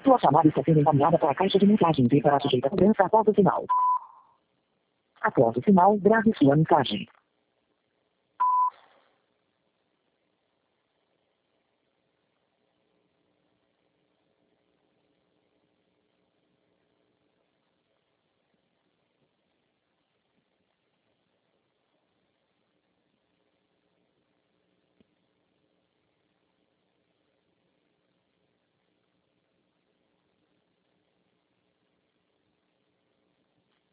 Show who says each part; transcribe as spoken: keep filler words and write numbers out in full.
Speaker 1: Sua chamada está sendo encaminhada para a caixa de mensagens e será sujeita a cobrança após o sinal. Após o sinal, grave sua mensagem.